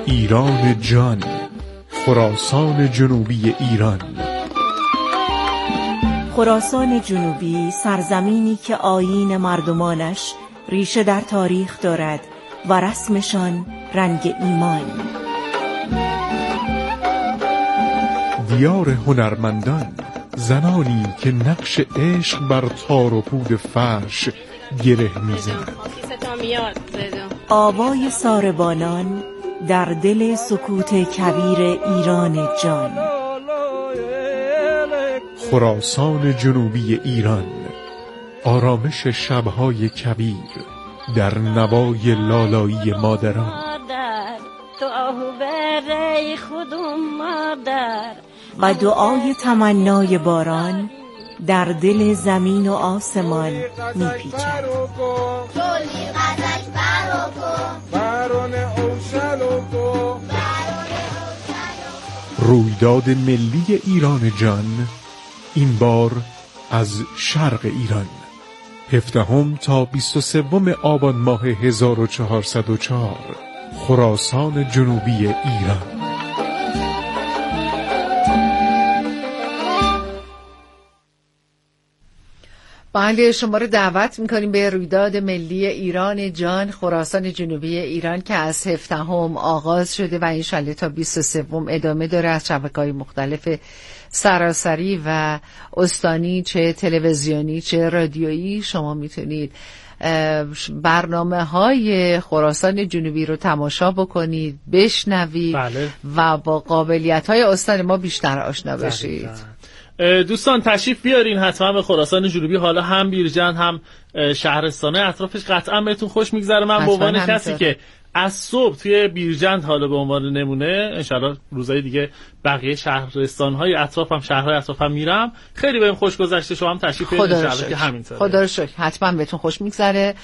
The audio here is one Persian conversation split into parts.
ایران جان، خراسان جنوبی ایران. خراسان جنوبی سرزمینی که آیین مردمانش ریشه در تاریخ دارد و رسمشان رنگ ایمان. دیار هنرمندان، زنانی که نقش عشق بر تار و پود فرش گره می‌زنند. آوای ساربانان در دل سکوت کبیر ایران جان. خراسان جنوبی ایران، آرامش شب‌های کبیر در نوای لالایی مادران. و دعای تمنای باران در دل زمین و آسمان میپیچد. رویداد ملی ایران جان، این بار از شرق ایران، 17 تا 23 آبان ماه 1404، خراسان جنوبی ایران. بله، شما رو دعوت میکنیم به رویداد ملی ایران جان، خراسان جنوبی ایران که از 17 آغاز شده و انشالله تا 23 ادامه داره. از شبکه‌های مختلف سراسری و استانی، چه تلویزیونی چه رادیویی، شما میتونید برنامه‌های خراسان جنوبی رو تماشا بکنید، بشنوید. بله. و با قابلیت‌های استان ما بیشتر آشنا بشید. دوستان تشریف بیارین حتما به خراسان جنوبی، حالا هم بیرجند هم شهرستانه اطرافش قطعا بهتون خوش میگذره. من به عنوان کسی که از صبح توی بیرجند، حالا به عنوان نمونه، انشالله روزهای دیگه بقیه شهرستان‌های اطرافم، شهرهای اطرافم میرم، خیلی بهم خوش گذشته. شما هم تشریف بیارین انشالله که همینطوره. خدا رو شکر حتما بهتون خوش میگذره.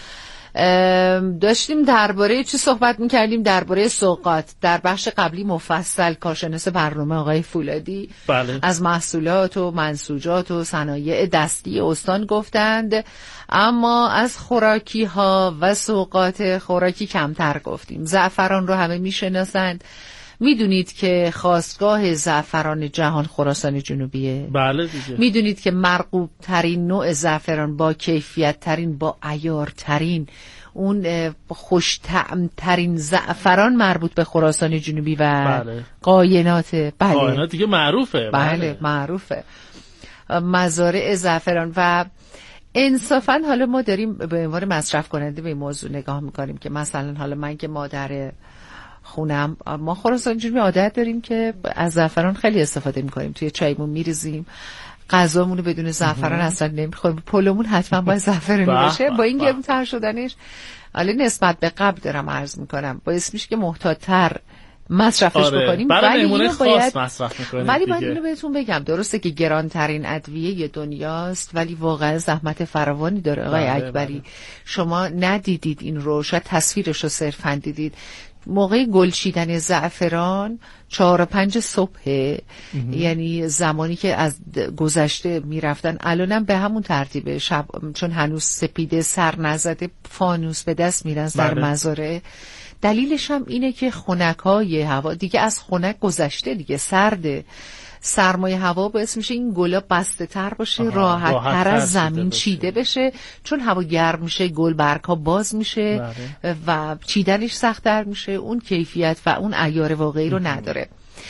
داشتیم درباره چی صحبت میکردیم؟ درباره سوغات. در بخش قبلی مفصل کارشناس برنامه آقای فولادی بله. از محصولات و منسوجات و صنایع دستی استان گفتند، اما از خوراکی ها و سوغات خوراکی کمتر گفتیم. زعفران رو همه میشناسند. میدونید که خاستگاه زعفران جهان خراسان جنوبیه؟ بله دیگه. میدونید که مرغوب ترین نوع زعفران، با کیفیت ترین، با عیار ترین، اون خوش طعم ترین زعفران مربوط به خراسان جنوبی و بله. قاینات. بله. قاینات دیگه معروفه. بله معروفه. مزارع زعفران و انصافا حالا ما داریم به عنوان مصرف کننده به این موضوع نگاه میکنیم که مثلا حالا من که مادر خونم، ما خراسان جنوبی عادت داریم که از زعفران خیلی استفاده میکنیم، توی چایمون میریزیم، غذامون رو بدون زعفران اصلا نمیخوریم، پلومون حتما باید زعفرانی باشه. با این گرون‌تر شدنش، حالا نسبت به قبل دارم عرض میکنم، باعث میشه که محتاط‌تر مصرفش بکنیم. ولی اینو باید مصرف میکنیم. ولی باید اینو بهتون بگم، درسته که گرانترین ادویه دنیاست، ولی واقعا زحمت فراوانی داره. آقای اکبری، شما ندیدید این رو، شاید تصویرش رو صرفاً دیدید. موقع گل چیدن زعفران 4-5 صبح، یعنی زمانی که از گذشته میرفتن، الانم به همون ترتیبه، شب چون هنوز سپیده سر نزده فانوس به دست میرن در مزارع. دلیلش هم اینه که خنکای هوا دیگه از خنک گذشته، دیگه سرده، سرمایه هوا باعث میشه این گلا بسته تر باشه، راحت تر از زمین چیده بشه. چون هوا گرم میشه گل برگ‌ها باز میشه و چیدنش سخت‌تر میشه، اون کیفیت و اون عیار واقعی رو نداره.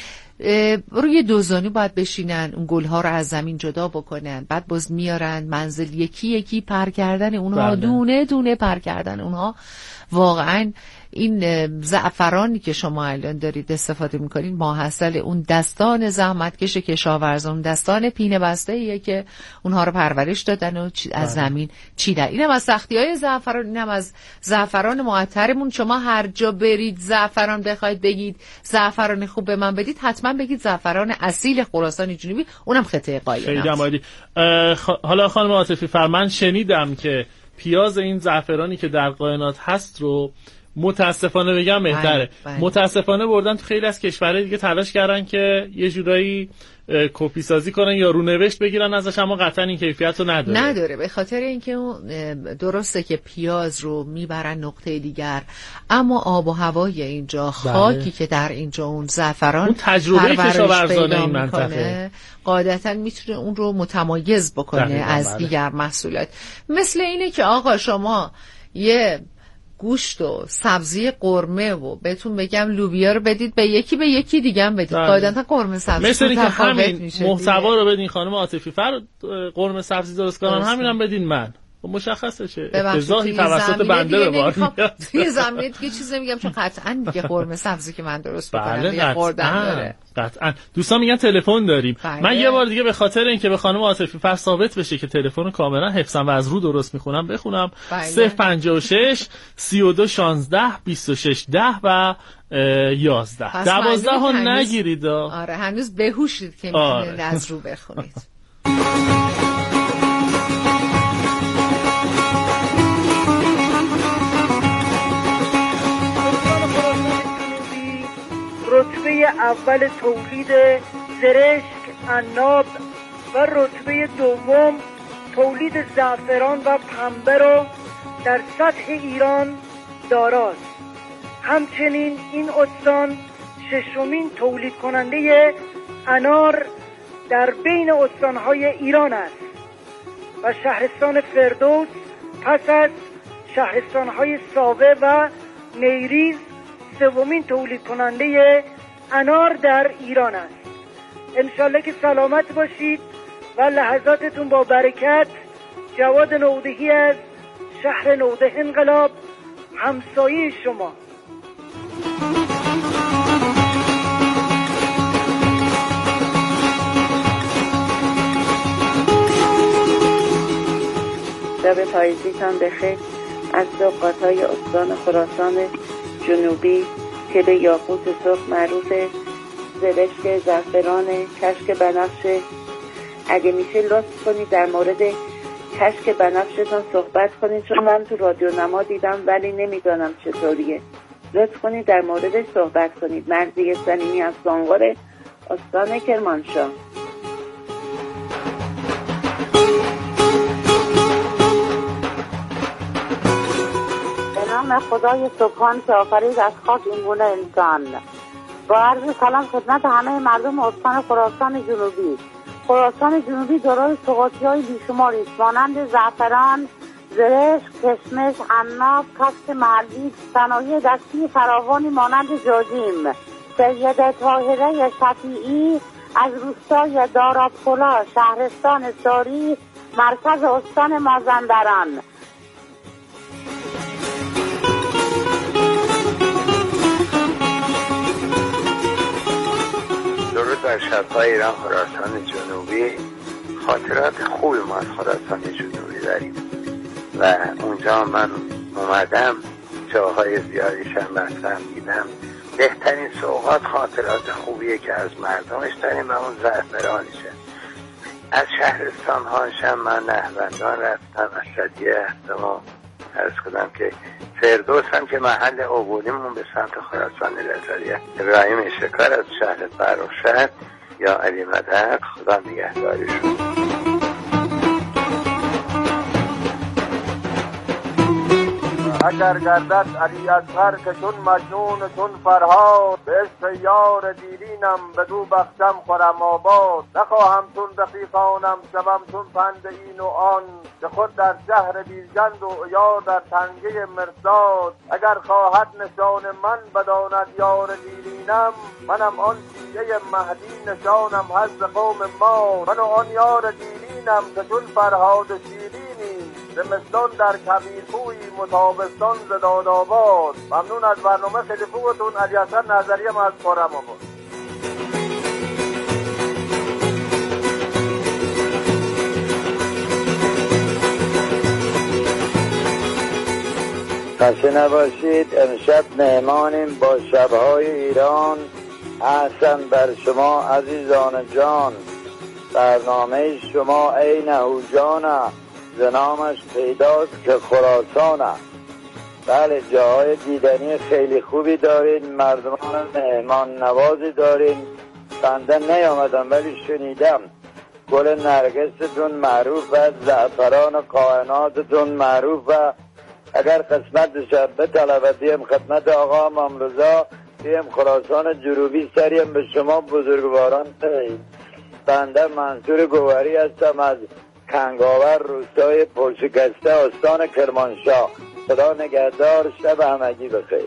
روی دوزانو باید بشینن، اون گل‌ها رو از زمین جدا بکنن، بعد باز میارن منزل، یکی یکی پر کردن اونها، دونه دونه پر کردن اونها. واقعاً این زعفرانی که شما الان دارید استفاده میکنین ماحصل اون دستان زحمتکش کشاورزان، دستان پینه بسته ایه که اونها رو پرورش دادن و از زمین چیدن. اینم از سختی‌های زعفران، اینم از زعفران معطرمون. شما هر جا برید زعفران بخواید بگید زعفران خوب به من بدید، حتما بگید زعفران اصیل خراسان جنوبی، اونم قطعه قاینات. حالا خانم عاطفی، من شنیدم که پیاز این زعفرانی که در قاینات هست رو متاسفانه بگم بهتره. بله. متاسفانه بردن تو خیلی از کشورهای دیگه تلاش کردن که یه جورایی کپی سازی کنن یا رونوشت بگیرن ازش، اما قطعا این کیفیت رو نداره. به خاطر اینکه درسته که پیاز رو میبرن نقطه دیگر، اما آب و هوای اینجا، خاکی که در اینجا اون زعفران اون تجربه کشاورزانه این منطقه قاعدتا میتونه اون رو متمایز بکنه از دیگر محصولات. مثل اینه که آقا شما یه گوشت و سبزی قرمه و بهتون بگم لوبیا رو بدید به یکی دیگه هم بدید، قاعدتا قرمه سبزی مثل اینکه همین میشه محتوا رو بدین خانم عاطفی فر قرمه سبزی درست کنن، همینم بدین من، مشخصه چه افتضاحی توسط بنده به بار میاد. توی زمینه دیگه چیزی نمیگم، چون قطعا دیگه قرمه سبزی که من درست میکنم یه خوردن داره. قطعا. دوستان میگن تلفن داریم. من یه بار دیگه به خاطر اینکه به خانم عاطفی فر ثابت بشه که تلفن کاملا حفظم و از رو درست میخونم بخونم. 056 32 16 26 10 و 11. 12 ها نگیرید. آره هنوز بهوشید که میتونید از رو بخونید. رتبه اول تولید زرشک، عناب و رتبه دوم تولید زعفران و پنبه را در سطح ایران داراست. همچنین این استان ششمین تولید کننده انار در بین استانهای ایران است و شهرستان فردوس پس از شهرستانهای ساوه و نیریز سومین تولید کننده انار در ایران است. انشالله که سلامت باشید و لحظاتتون با برکت. جواد نودهی از شهر نوده انقلاب، همسایه شما. شب پاییزیتان بخیر. از سوقات‌های استان خراسان جنوبی، تل یاقوت سرخ معروف، زرشک، زعفران، کشک بنفشه. اگه میشه لطف کنید در مورد کشک بنفشتون صحبت کنید، چون من تو رادیو نما دیدم ولی نمیدانم چطوریه. لطف کنید در موردش صحبت کنید. مرضیه سلیمی از سانغور، استان کرمانشاه. نام خدای سبحان که آفرید از خاک این گونه انسان. با عرض سلام خدمت همه مردم استان خراسان جنوبی. خراسان جنوبی دارای سوغاتی بیشماری است، مانند زعفران، زرشک، کشمش، عناب، کشک محلی، صنایع دستی فراوانی مانند جاجیم. سیده طاهره شفیعی از روستای دارابخلا، شهرستان ساری، مرکز استان مازندران. درود بر شب‌های ایران خراسان جنوبی. خاطرات خوبی ما از خراسان جنوبی داریم و اونجا من اومدم، جاهای زیادیشم رفتم دیدم. بهترین سوغات خاطرات خوبیه که از مردمش داریم و اون زعفرانشه. از شهرستان هاشم من نهوندان رفتم، از شدیه رفتم و عرض کنم که فردوس هم که محل عبوریمون به سمت خراسان رضاییه. ابراهیم شکار از شهر فرخشهر یا علی مدد، خدا نگهدارشون. اگر گردد علی اصغر که چون مجنون چون فرهاد، به عشق یار دیرینم بدو بختم خورم آباد. نخواهم چون رفیقانم شوم چون پند این و آن، که خود در شهر بیرجند و یار در تنگه مرصاد. اگر خواهد نشان من بداند یار دیرینم، منم آن شیعه مهدی نشانم حز قوم ما. من و آن یار دیرینم که چون فرهاد شیرینی، زمستان در کبیرپوی متابستان ز دادآباد. ممنون از برنامه خیلی خوبتون. علی حسن نظری ما از خرم آباد. خسته نباشید. امشب مهمانیم با شب‌های ایران. احسن بر شما عزیزان جان. برنامه شما ای نهوجانه، ز نامش پیداست که خراسانه. بله جاهای دیدنی خیلی خوبی دارین، مردمان مهمان نوازی دارین. بنده نیامدم ولی شنیدم گل نرگستون معروف و زعفران و کائناتتون معروف و اگر قسمت شد به طلبتیم خدمت آقا ممروزا بیم خراسان جنوبی سریم به شما بزرگواران تهید. بنده منصور گوهری هستم از کنگاور روستای پرشکسته استان کرمانشاه. خدا نگهدار، شب همگی بخیر.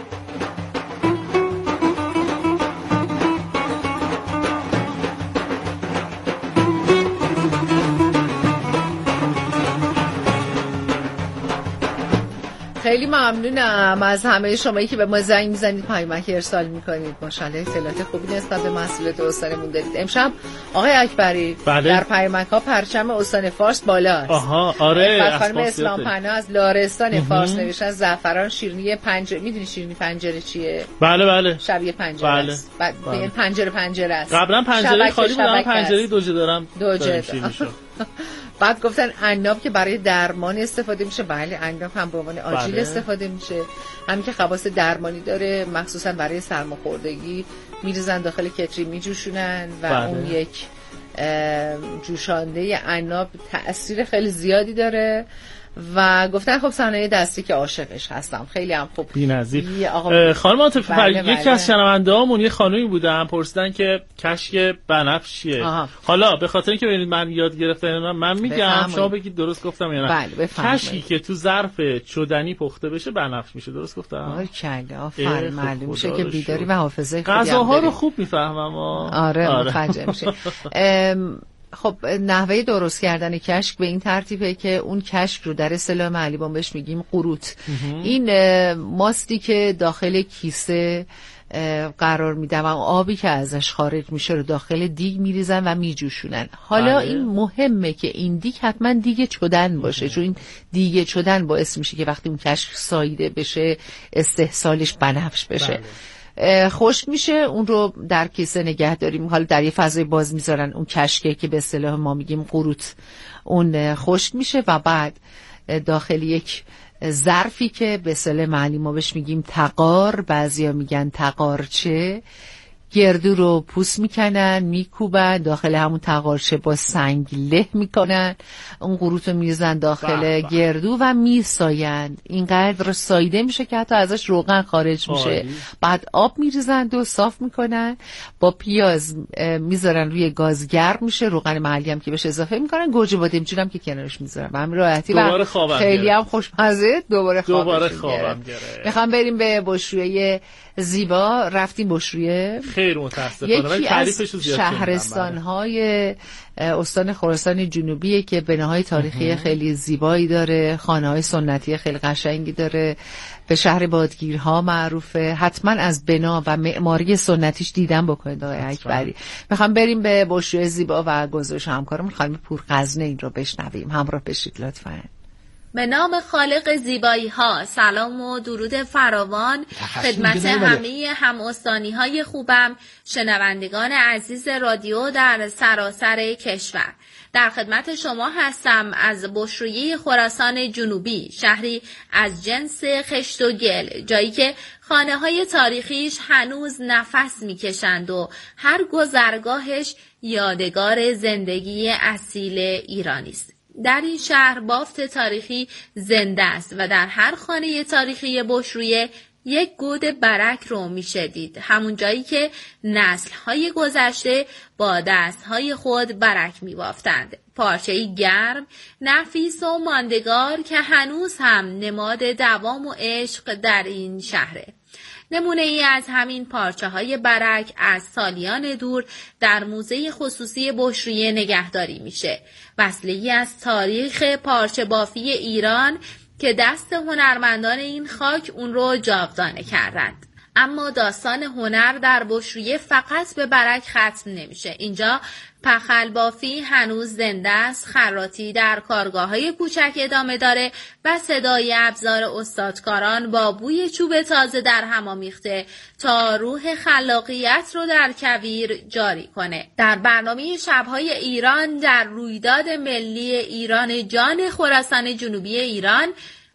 خیلی ممنونم از همه شمایی که به ما زنگ میزنید، پیامک ارسال میکنید. ماشاءالله اطلاعات خوبی نسبت به مسئولیت استانمون دارید. امشب آقای اکبری در پیامک ها پرچم استان فارس بالاست. آها آره. خانم اسلام پناه از لارستان فارس نوشتن زعفران شیرینی پنجره. میدونی شیرینی پنجره چیه؟ بله بله. شبیه پنجره است. بعد پنجره است. قبلا پنجره خالی بود، الان پنجره دوجه دارم. دوجه. بعد گفتن عناب که برای درمان استفاده میشه. بله عناب هم به عنوان آجیل استفاده میشه. همین که خواص درمانی داره، مخصوصا برای سرماخوردگی میریزن داخل کتری میجوشونن و اون یک جوشانده عناب تأثیر خیلی زیادی داره. و گفتن خب صنایع دستی که عاشقش هستم، خیلی هم خوب بی‌نظیر. خانم عاطفه یکی از شنونده‌هامون یه خانومی بودن پرسیدن که کشک بنفش چیه. حالا به خاطر اینکه ببینید من یاد گرفتم من میگم شما بگید درست گفتم یا نه. کشکی که تو ظرف چدنی پخته بشه بنفش میشه. درست گفتم؟ کله آفرین. معلوم میشه که بیداری و حافظه خوبی غذاها رو خوب میفهمم. آره متوجه میشه. خب نحوه درست کردن کشک به این ترتیبه که اون کشک رو در اصطلاح معلیبان بهش میگیم قروت. این ماستی که داخل کیسه قرار میدن و آبی که ازش خارج میشه رو داخل دیگ میریزن و میجوشونن. حالا این مهمه که این دیگ حتما دیگ چدن باشه، چون این دیگ چدن باعث میشه که وقتی اون کشک ساییده بشه استحصالش بنفش بشه. خشک میشه، اون رو در کیسه نگه داریم. حالا در یه فضای باز میذارن اون کشکه که به اصطلاح ما میگیم قروت، اون خشک میشه و بعد داخل یک ظرفی که به اصطلاح محلی ما بهش میگیم تقار، بعضیا میگن تقارچه، گردو رو پوست میکنن میکوبن داخل همون تقارچه، با سنگ له میکنن، اون قروت رو میریزن داخل گردو و میساین. اینقدر ساییده میشه که حتی ازش روغن خارج میشه. بعد آب میریزن و صاف میکنن، با پیاز میذارن روی گاز گرم میشه، روغن محلی هم که بهش اضافه میکنن، گوجه بادمجون هم که کنارش میذارن. همین راحتی و خیلی هم خوشمزه. دوباره خوابم گرفت. میخوام بریم به بشرویه زیبا. رفتیم بشرویه؟ خیر متاسفانه ولی تعریفش رو زیاد شهرستان‌های استان خراسان جنوبیه که بناهای تاریخی خیلی زیبایی داره، خانه‌های سنتی خیلی قشنگی داره، به شهر بادگیرها معروفه. حتما از بنا و معماری سنتیش دیدن بکنید آقای اکبری. میخوام بریم به بشرویه زیبا و گزارش همکارم خانم پورغزنه این رو بشنویم. همراه بشید لطفاً. به نام خالق زیبایی ها سلام و درود فراوان خدمت همه هم استانی های خوبم، شنوندگان عزیز رادیو در سراسر کشور. در خدمت شما هستم از بشرویه خراسان جنوبی، شهری از جنس خشت و گل، جایی که خانه های تاریخیش هنوز نفس میکشند و هر گذرگاهش یادگار زندگی اصیل ایرانی است. در این شهر بافت تاریخی زنده است و در هر خانه تاریخی بشرویه یک گود برک رو میشه دید، همون جایی که نسل‌های گذشته با دست‌های خود برک می‌بافتند. پارچه‌ای گرم، نفیس و ماندگار که هنوز هم نماد دوام و عشق در این شهره. نمونه ای از همین پارچه های برک از سالیان دور در موزه خصوصی بشرویه نگهداری میشه. وصله‌ای از تاریخ پارچه بافی ایران که دست هنرمندان این خاک اون رو جاودانه کردند. اما داستان هنر در بشرویه فقط به برک ختم نمیشه. اینجا پخل بافی هنوز زنده است، خراطی در کارگاه‌های کوچک ادامه داره و صدای ابزار استادکاران با بوی چوب تازه در هم آمیخته تا روح خلاقیت رو در کویر جاری کنه. در برنامه شب‌های ایران در رویداد ملی ایران جان خراسان جنوبی ایران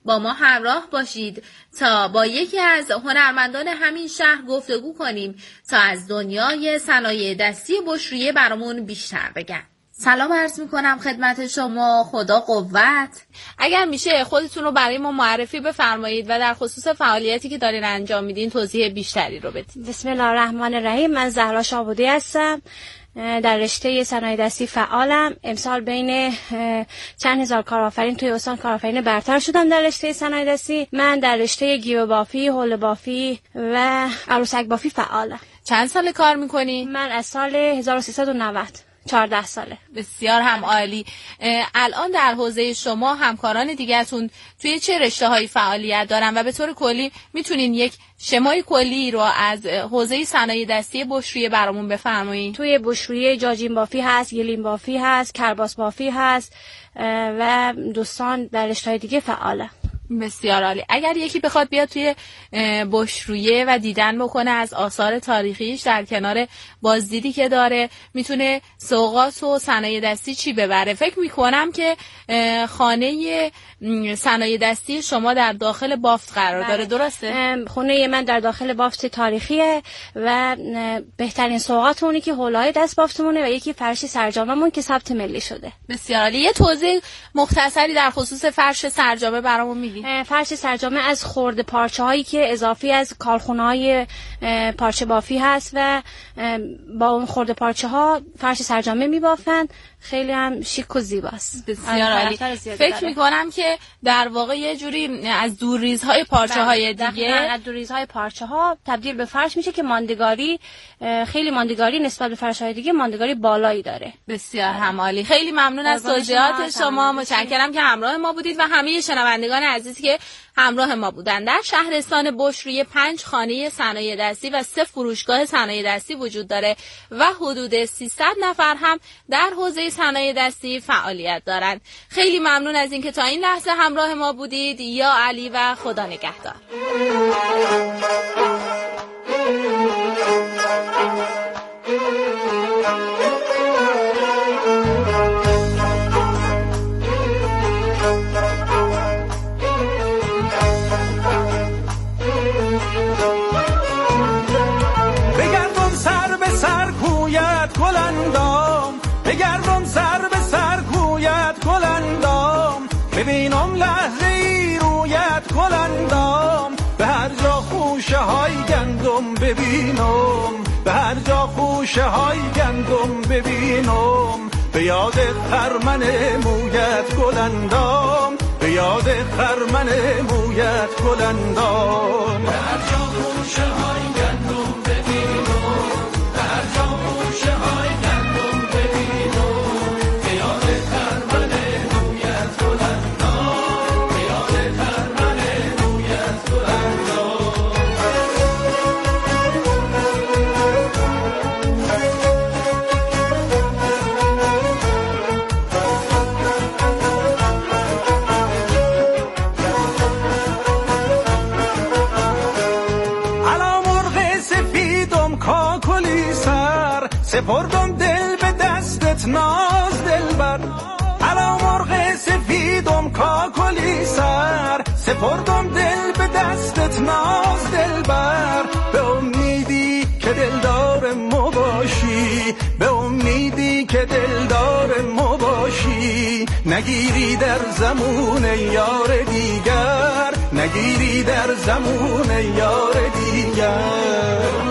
با ما همراه باشید تا با یکی از هنرمندان همین شهر گفتگو کنیم تا از دنیای صنایع دستی بشرویه برامون بیشتر بگن. سلام عرض میکنم خدمت شما، خدا قوت. اگر میشه خودتون رو برای ما معرفی بفرمایید و در خصوص فعالیتی که دارین انجام میدین توضیح بیشتری رو بدید. بسم الله الرحمن الرحیم. من زهرا شابودی هستم، در رشته صنایع دستی فعالم. امسال بین چند هزار کارآفرین توی استان کارآفرین برتر شدم در رشته صنایع دستی. من در رشته گیو بافی، حوله بافی و عروسک بافی فعالم. چند سال کار میکنی؟ من از سال 1390 14 ساله. بسیار هم عالی. الان در حوزه شما همکاران دیگه‌تون توی چه رشته‌هایی فعالیت دارن و به طور کلی میتونین یک شمای کلی رو از حوزه صنایع دستی بشرویه برامون بفرمایید؟ توی بشرویه جاجین بافی هست، گلیم بافی هست، کرباس بافی هست و دوستان در رشته‌های دیگه فعاله. بسیار عالی. اگر یکی بخواد بیاد توی بشرویه و دیدن بکنه از آثار تاریخیش در کنار بازدیدی که داره، میتونه سوغات و صنایع دستی چی ببره؟ فکر میکنم که خانه صنایع دستی شما در داخل بافت قرار داره، درسته؟ خونه من در داخل بافت تاریخیه و بهترین سوغات اونی که حوله‌های دست بافتمونه و یکی فرش سرجاممون که ثبت ملی شده. بسیار عالی. یه توضیح مختصری در خصوص فرش سرجامه برامون میدی؟ فرش سرجامه از خرده پارچه هایی که اضافی از کارخونه های پارچه بافی هست و با اون خرده پارچه ها فرش سرجامه میبافن. خیلی هم شیک و زیباست. بسیار عالی. فکر میکنم که در واقع یه جوری از دورریزهای پارچه های دیگه، از دورریزهای پارچه ها تبدیل به فرش میشه که ماندگاری، خیلی ماندگاری نسبت به فرش های دیگه ماندگاری بالایی داره. بسیار هم عالی. خیلی ممنون از توضیحات شما. متشکرم که همراه ما بودید و همه شنوندگان عزیزی که همراه ما بودن. در شهرستان بشرویه 5 خانه صنایع دستی و 3 فروشگاه صنایع دستی وجود داره و حدود 300 نفر هم در حوزه صنایع دستی فعالیت دارند. خیلی ممنون از اینکه تا این لحظه همراه ما بودید. یا علی و خدا نگهدار. ببینم لحظه ای رویت گلندام، به هر جا خوشه های گندم ببینم، به هر جا خوشه های گندم ببینم، به یاد خرمن مویت گلندام، به یاد خرمن مویت گلندام، به هر جا خوشه های گندم ببینم، به هر جا خوشه های گندم ببینم، به یاد خرمن مویت گلندام. سپردم دل به دستت ناز دلبر، علا مرغ سفیدم کاکلی سر، سپردم دل به دستت ناز دلبر، به امیدی که دلدار ما باشی، به امیدی که دلدار ما باشی، نگیری در زمون یار دیگر، نگیری در زمون یار دیگر.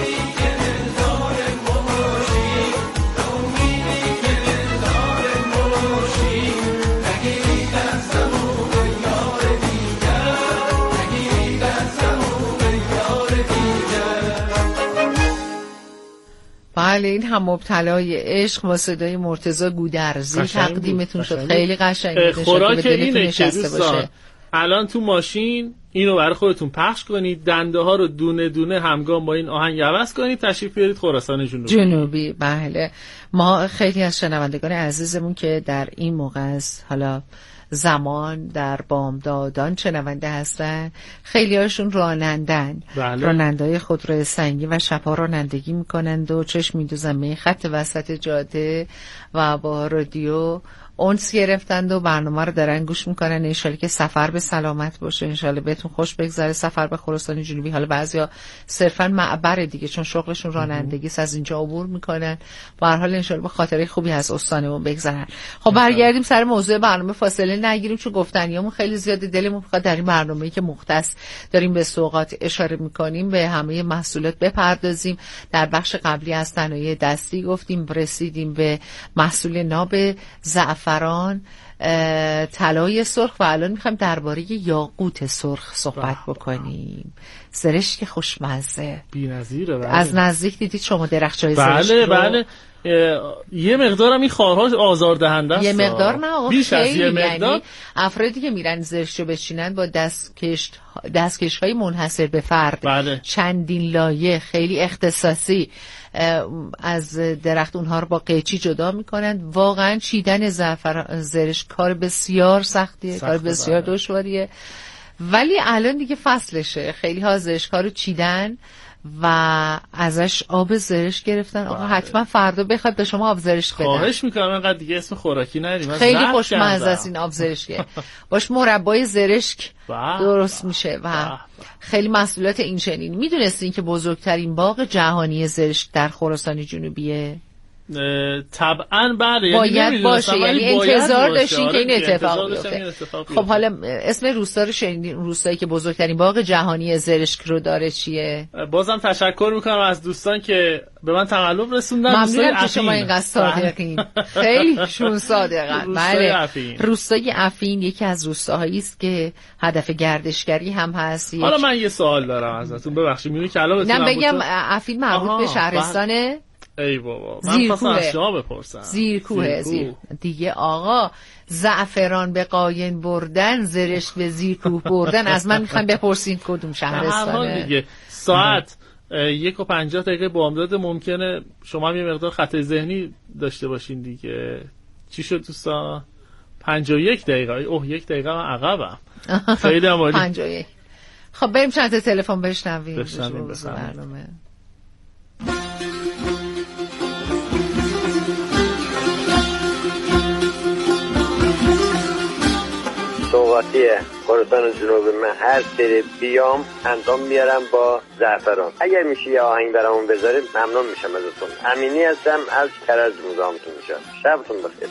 بله، این هم مبتلای عشق با صدای مرتضی گودرزی تقدیمتون شد. خیلی قشنگ بود. خوراک اینه که دوستان الان تو ماشین اینو برای خودتون پخش کنید، دنده ها رو دونه دونه همگام با این آهنگ عوض کنید، تشریف بیارید خراسان جنوبی. بله، ما خیلی از شنوندگان عزیزمون که در این موقع از حالا زمان در بامدادان شنونده هستن، خیلی هاشون رانندن. بله. رانندهای خودروی سنگی و شبها رانندگی میکنند و چشم میدوزن به خط وسط جاده و با رادیو اونس گرفتند و برنامه رو دارن گوش میکنن. انشالله که سفر به سلامت باشه، انشالله بهتون خوش بگذره سفر به خراسان جنوبی. حالا بعضیا صرفا معبر دیگه چون شغلشون رانندگی از اینجا عبور میکنن. به هر حال انشالله با خاطره خوبی از استانمون بگذرن. خب برگردیم سر موضوع برنامه، فاصله نگیریم چون گفتنیامون خیلی زیاده. دلمون میخواد در این برنامه‌ای که مختص داریم به سوغات اشاره میکنیم به همه محصولات بپردازیم. در بخش قبلی از صنایع دستی گفتیم، رسیدیم به محصول ناب زعفران، طلای سرخ و الان میخوایم درباره یاقوت سرخ صحبت بکنیم. زرشک خوشمزه بی‌نظیره. از نزدیک دیدید شما درخچه‌های زرشک رو؟ بله. یه مقدارم این خارها آزاردهنده است. یه مقدار نه آقا، بیش از یه مقدار. یعنی افرادی که میرن زرشک رو بچینن با دستکش‌های منحصر به فرد، بله. چندین لایه خیلی اختصاصی از درخت اونها رو با قیچی جدا میکنن. واقعا چیدن زرشک کار بسیار سختیه، کار بسیار دشواریه. ولی الان دیگه فصلشه، خیلی ها زرشک رو چیدن و ازش آب زرشک گرفتن. آقا حتما فردا بخواد به شما آب زرشک بدن. خواهش میکنم، انقدر دیگه اسم خوراکی نریم. خیلی خوشمزه است این آب زرشک. باش مربای زرشک درست میشه و خیلی محصولات این چنین. میدونستین که بزرگترین باغ جهانی زرشک در خراسان جنوبیه؟ طبعا بله، باید باشه، یعنی انتظار داشتین که این اتفاق بیفته. خب حالا اسم روستا رو شنیدین؟ روستایی که بزرگترین باغ جهانی زرشک رو داره چیه؟ بازم تشکر میکنم از دوستان که به من تقلب رسوندن. ممنونم که شما اینقدر صادقین. خیلی شون صادقن. بله، روستای افین یکی از روستاهایی است که هدف گردشگری هم هست. حالا من یه سوال دارم ازتون، ببخشید میونی که الان بتونم بگم افین مربوط به شهرستانه؟ ای بابا من خواستم از شما بپرسم. زیرکوه. دیگه آقا زعفران به قاین بردن، زرشک به زیرکوه بردن. از من میخوایم بپرسین کدوم شهرستانه دیگه. ساعت 1:50 بامداد ممکنه شما هم یه مقدار خطای ذهنی داشته باشین دیگه. چی شد دوستان؟ 51 دقیقه. اوه 1 دقیقه من عقبم. خیلی عالی. 51. خب بریم چند تا تلفن بشنویم. سوغاتی خراسان جنوبی، من هر سری بیام انجام میارم با زعفران. اگر میشه یه آهنگ برامون بذارید ممنون میشم ازتون. امینی هستم از کرج مزاحمتون میشم. شبتون بخیر.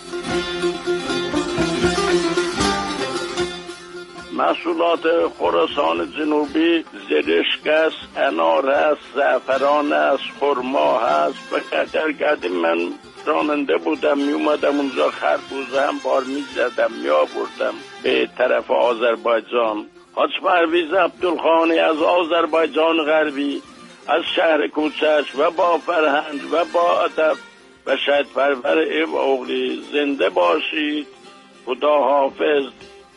محصولات خراسان جنوبی زرشک است، انار است، زعفران است، خرما هست. و قدیم من راننده بودم، می اومدم اونجا خربوزه هم بار می زدم، می آوردم به طرف آذربایجان. حاج پرویز عبدالخانی از آذربایجان غربی، از شهر کوچش و با فرهنگ و با ادب و شاید پرور اب اغلی. زنده باشید، خدا حافظ.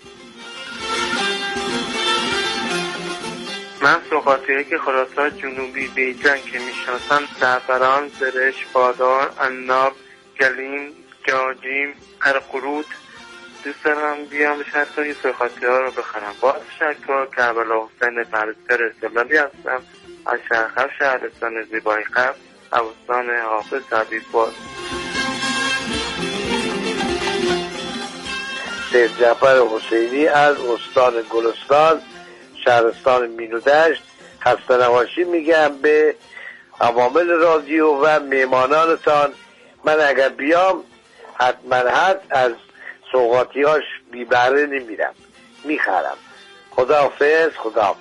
من سوغاتی‌هایی که خراسان جنوبی بیجن که میشناسم زعفران، زرشک، بادار، عناب، گلیم، جاجیم، ارقرود. دوست دارم بیام به شهرستان این سوغاتی‌ها رو بخرم. با تشکر. کربلا حسین پرستر استقلالی هستم از شهرخف، شهرستان زیبای خف، استان حافظ طبیب‌باد. سید جعفر حسینی از استان گلستان، شهرستان مینودشت، خسته نباشید میگم به عوامل رادیو و میمانانتان. من اگر بیام حتما از سوغاتیاش بی بهره نمیرم، میخرم. خداحافظ.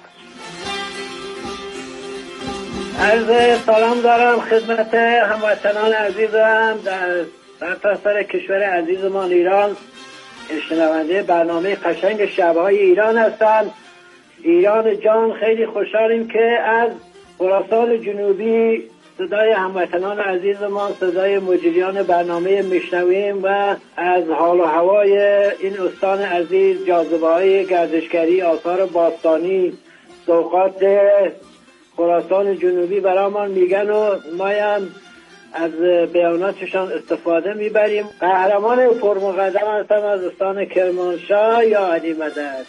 عرض سلام دارم خدمت هموطنان عزیزم در سرتاسر کشور عزیزمان ایران که شنونده برنامه قشنگ شب‌های ایران هستند. ایران جان، خیلی خوشحالیم که از خراسان جنوبی صدای هموطنان عزیزمان، صدای مجریان برنامه میشنویم و از حال و هوای این استان عزیز، جاذبه‌های گردشگری، آثار باستانی، سوغات خراسان جنوبی برامان میگن و ما هم از بیاناتشان استفاده میبریم. قهرمان پرمقدم هستم از استان کرمانشاه یا علی مدد.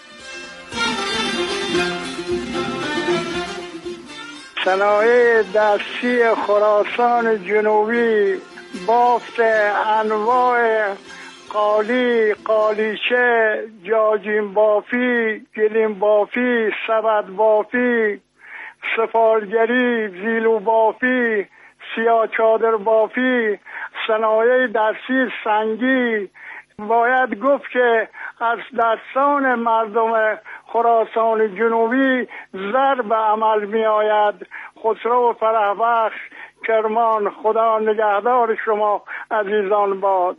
صنایع دستی خراسان جنوبی، بافت انواع قالی قالیچه جاجیم بافی گلیم بافی سبد بافی سفالگری زیلو بافی سیاه چادر بافی صنایع دستی سنگی باید گفت که از دستان مردم خراسان جنوبی زر به عمل می آید. خسرو فرحبخش کرمان، خدا نگهدار شما عزیزان باد.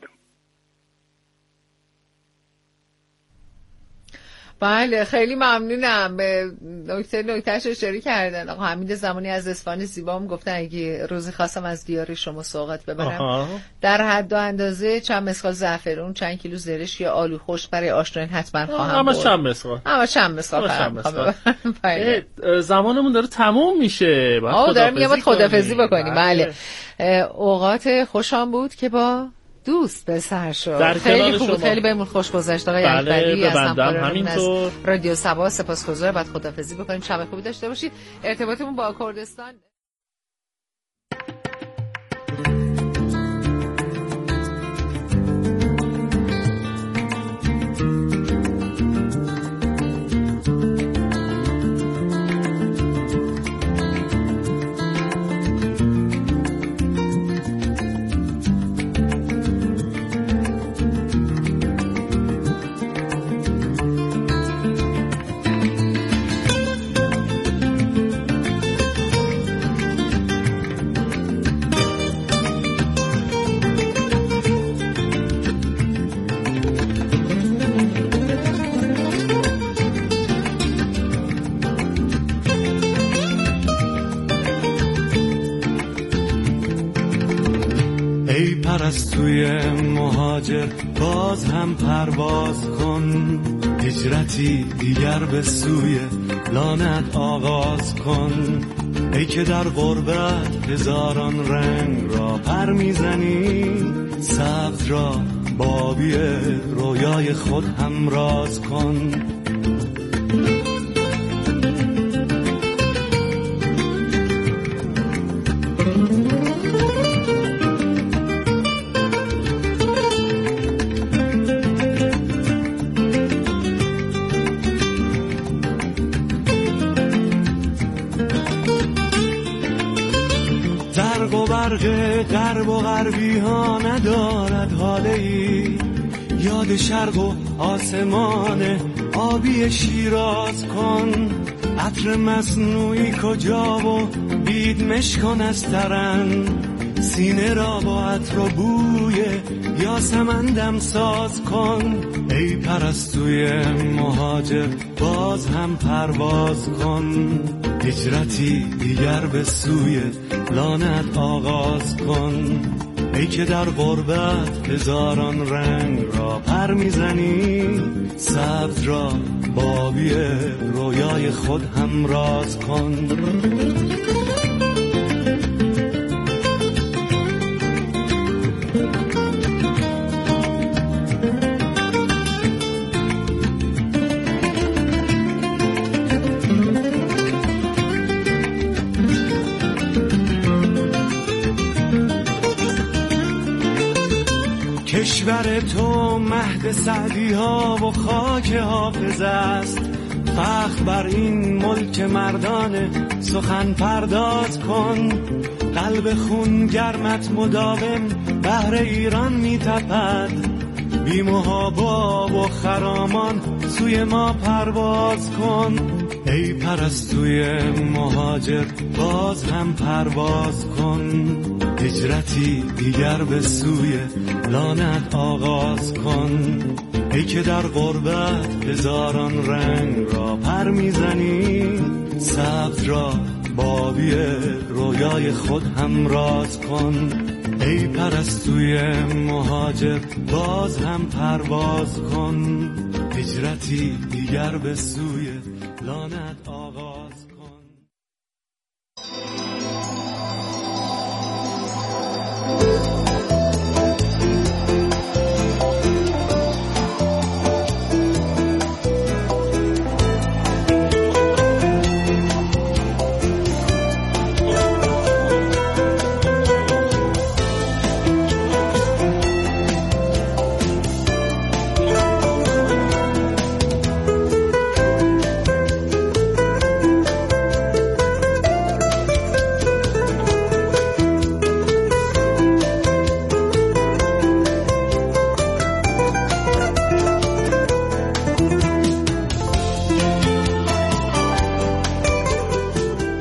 بله خیلی ممنونم. به نکتهش اشاره کردن آقا حمید زمانی از اصفهان زیبا هم گفتن اگه روزی خواستم از دیار شما سوغات ببرم در حد و اندازه چند مسقال زعفرون، چند کیلو زرش یا آلو خشک برای آشنایان حتما خواهم برد. اما چند مسقال زمانمون داره تموم میشه. دارم میگم باید خدافظی بکنیم. بله اوقات خوشم بود که با دوست به سر شد. خیلی خوب، خیلی بهمون خوش گذشت آقای اکبری. از همینطور رادیو سبا سپاسگزارم. بعد خداحافظی بکنیم. شب خوبی داشته باشید. ارتباطمون با کردستان پرستوی مهاجر باز هم پرواز کن، هجرتی دیگر به سوی لانت آغاز کن. ای که در غربت هزاران رنگ را پر میزنی، سبز را بابی رویای خود همراز کن. غرب و غربی ها ندارد حالی، یاد شرق و آسمان آبی شیراز کن. عطر مصنوعی کجا و بید مشکن از ترن، سینه را با عطر و بوی یاسمن دم ساز کن. ای پرستوی مهاجر باز هم پرواز کن، هجرتی دیگر به سوی لانت آغاز کن. ای که در غربت هزاران رنگ را پر میزنی، سبز را بابی رویای خود همراز کن. کشور تو مهد سعدی ها و خاک حافظ است، فخر بر این ملک مردان سخن پرداز کن. قلب خون گرمت مداوم بهر ایران می تپد، بی محابا و خرامان سوی ما پرواز کن. ای پرستوی مهاجر باز هم پرواز کن، هجرتی دیگر به سوی لانت آغاز کن. ای که در غربت هزاران رنگ را پر میزنی، سبز را بابی رویای خود همراز کن. ای پرستوی مهاجر باز هم پرواز کن، هجرتی دیگر به سوی لانت آغاز